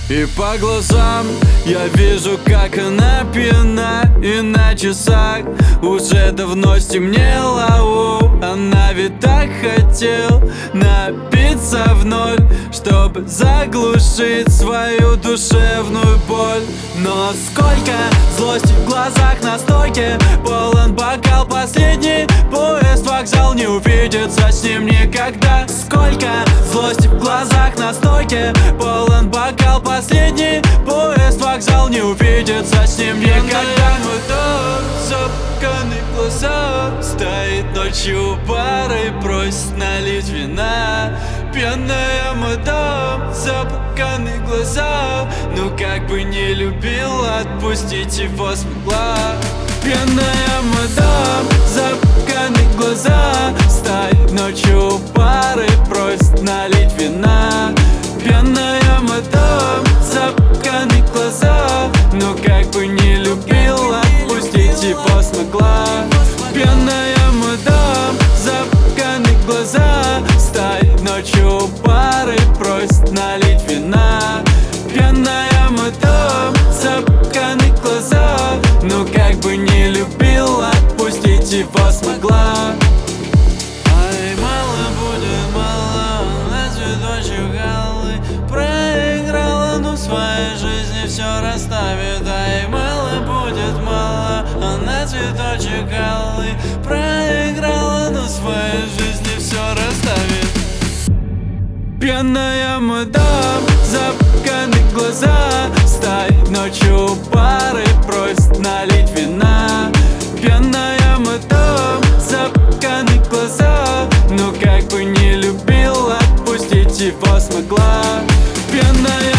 И по глазам я вижу, как она пьяна. И на часах уже давно стемнело. Она ведь так хотел напиться в ноль, чтобы заглушить свою душевную боль. Но сколько злости в глазах на стойке, полон бокал последний, поезд вокзал не увидится с ним никогда. Сколько злости в глазах на стойке, полон бокал последний, поезд вокзал не увидится с ним никогда. Запыканные глаза, стоит ночью у бара и просит налить вина. Пьяная мадам, запыканные глаза, ну как бы не любила, отпустить его смогла. Пьяная мадам, запыканные глаза, стоит ночью у бара и просит налить вина. Пьяная мадам, запыканные глаза, но как бы не любила, отпустить его смогла. Пьяная мадам, запыканные глаза, стоит ночью у бара и просит налить вина. Пьяная мадам, запыканные глаза, но как бы не любила, отпустить его смогла. Ай, мало будет мало, на цветочек алый проиграла, но в своей жизни все расставит. Ай, мало будет мало, она цветочек алый проиграла, но в своей жизни все расставит. Пьяная мадам, запыканные глаза, стоит ночью у бара и просит налить вина. Пьяная мадам, запыканные глаза, но как бы не любила, отпустить его смогла. Пьяная